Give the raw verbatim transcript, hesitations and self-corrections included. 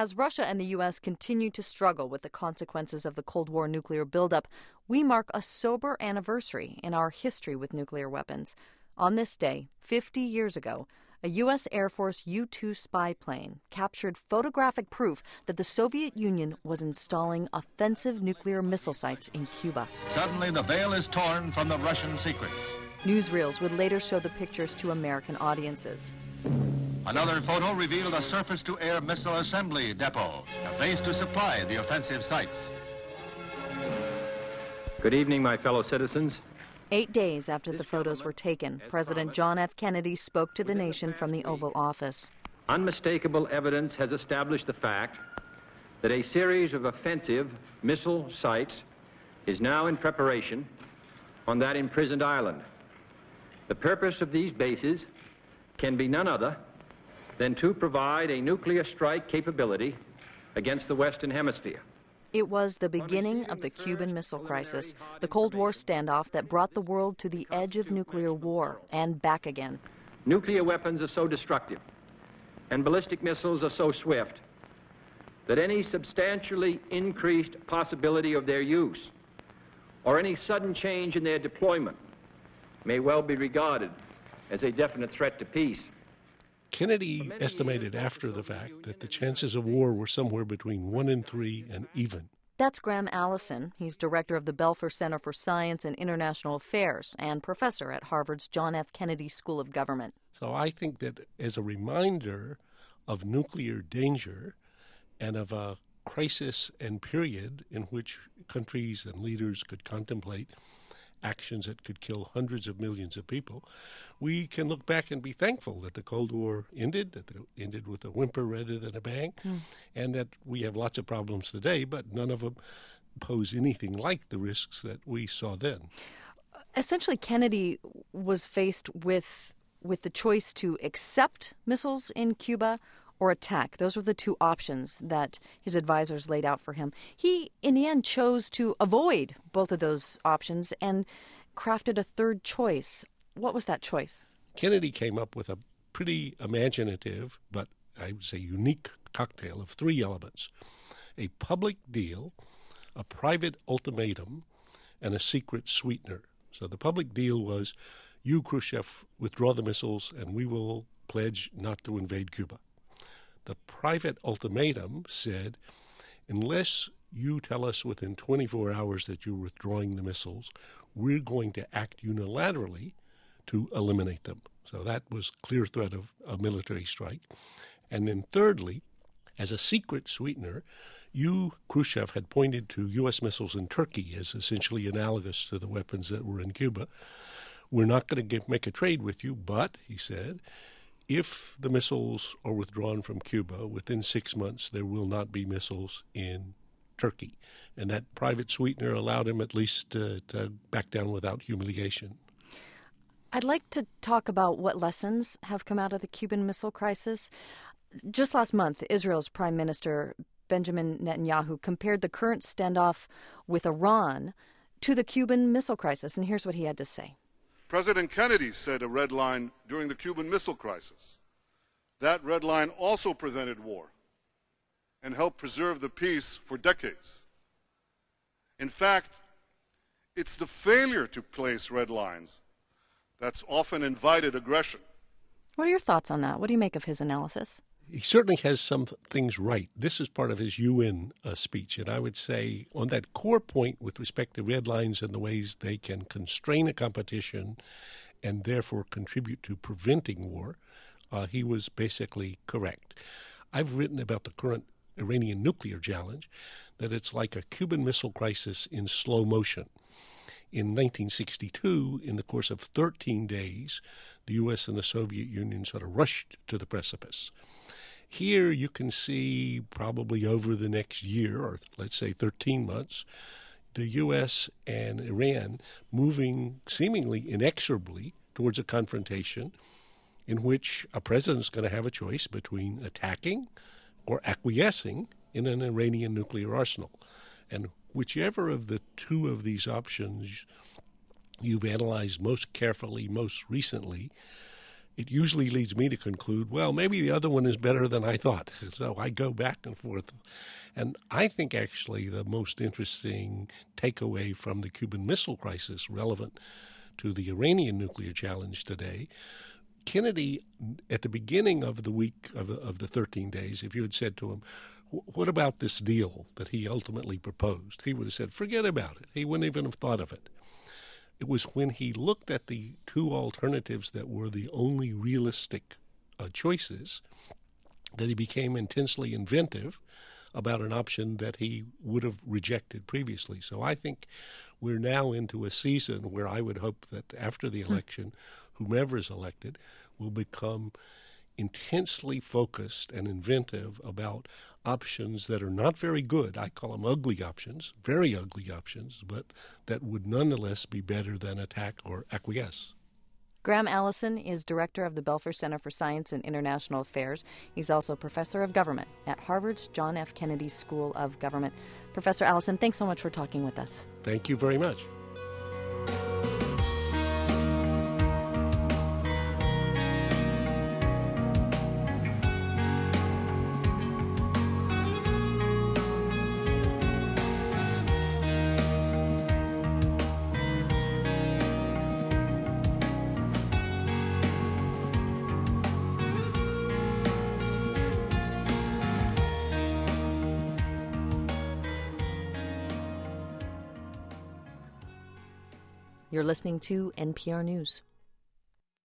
As Russia and the U S continue to struggle with the consequences of the Cold War nuclear buildup, we mark a sober anniversary in our history with nuclear weapons. On this day, fifty years ago, a U S Air Force U two spy plane captured photographic proof that the Soviet Union was installing offensive nuclear missile sites in Cuba. Suddenly, the veil is torn from the Russian secrets. Newsreels would later show the pictures to American audiences. Another photo revealed a surface-to-air missile assembly depot, a base to supply the offensive sites. Good evening, my fellow citizens. Eight days after the photos were taken, President John F. Kennedy spoke to the nation from the Oval Office. Unmistakable evidence has established the fact that a series of offensive missile sites is now in preparation on that imprisoned island. The purpose of these bases can be none other than to provide a nuclear strike capability against the Western Hemisphere. It was the beginning of the Cuban Missile Crisis, the Cold War standoff that brought the world to the edge of nuclear war and back again. Nuclear weapons are so destructive and ballistic missiles are so swift that any substantially increased possibility of their use or any sudden change in their deployment may well be regarded as a definite threat to peace. Kennedy estimated after the fact that the chances of war were somewhere between one in three and even. That's Graham Allison. He's director of the Belfer Center for Science and International Affairs and professor at Harvard's John F. Kennedy School of Government. So I think that as a reminder of nuclear danger and of a crisis and period in which countries and leaders could contemplate actions that could kill hundreds of millions of people, we can look back and be thankful that the Cold War ended, that it ended with a whimper rather than a bang, mm. and that we have lots of problems today, but none of them pose anything like the risks that we saw then. Essentially, Kennedy was faced with with the choice to accept missiles in Cuba or attack. Those were the two options that his advisors laid out for him. He, in the end, chose to avoid both of those options and crafted a third choice. What was that choice? Kennedy came up with a pretty imaginative, but I would say unique cocktail of three elements: a public deal, a private ultimatum, and a secret sweetener. So the public deal was, you, Khrushchev, withdraw the missiles and we will pledge not to invade Cuba. The private ultimatum said, unless you tell us within twenty-four hours that you're withdrawing the missiles, we're going to act unilaterally to eliminate them. So that was clear threat of a military strike. And then thirdly, as a secret sweetener, you, Khrushchev, had pointed to U S missiles in Turkey as essentially analogous to the weapons that were in Cuba. We're not going to make a trade with you, but, he said, if the missiles are withdrawn from Cuba, within six months there will not be missiles in Turkey. And that private sweetener allowed him at least to, to back down without humiliation. I'd like to talk about what lessons have come out of the Cuban Missile Crisis. Just last month, Israel's Prime Minister Benjamin Netanyahu compared the current standoff with Iran to the Cuban Missile Crisis, and here's what he had to say. President Kennedy set a red line during the Cuban Missile Crisis. That red line also prevented war and helped preserve the peace for decades. In fact, it's the failure to place red lines that's often invited aggression. What are your thoughts on that? What do you make of his analysis? He certainly has some things right. This is part of his U N uh, speech, and I would say on that core point with respect to red lines and the ways they can constrain a competition and therefore contribute to preventing war, uh, he was basically correct. I've written about the current Iranian nuclear challenge that it's like a Cuban Missile Crisis in slow motion. In nineteen sixty-two, in the course of thirteen days, the U S and the Soviet Union sort of rushed to the precipice. Here you can see probably over the next year, or let's say thirteen months, the U S and Iran moving seemingly inexorably towards a confrontation in which a president's going to have a choice between attacking or acquiescing in an Iranian nuclear arsenal. And whichever of the two of these options you've analyzed most carefully, most recently, it usually leads me to conclude, well, maybe the other one is better than I thought. So I go back and forth. And I think actually the most interesting takeaway from the Cuban Missile Crisis relevant to the Iranian nuclear challenge today, Kennedy, at the beginning of the week of the, of the thirteen days, if you had said to him, what about this deal that he ultimately proposed? He would have said, forget about it. He wouldn't even have thought of it. It was when he looked at the two alternatives that were the only realistic uh, choices that he became intensely inventive about an option that he would have rejected previously. So I think we're now into a season where I would hope that after the election, whomever is elected will become intensely focused and inventive about options that are not very good. I call them ugly options, very ugly options, but that would nonetheless be better than attack or acquiesce. Graham Allison is director of the Belfer Center for Science and International Affairs. He's also professor of government at Harvard's John F. Kennedy School of Government. Professor Allison, thanks so much for talking with us. Thank you very much. You're listening to N P R News.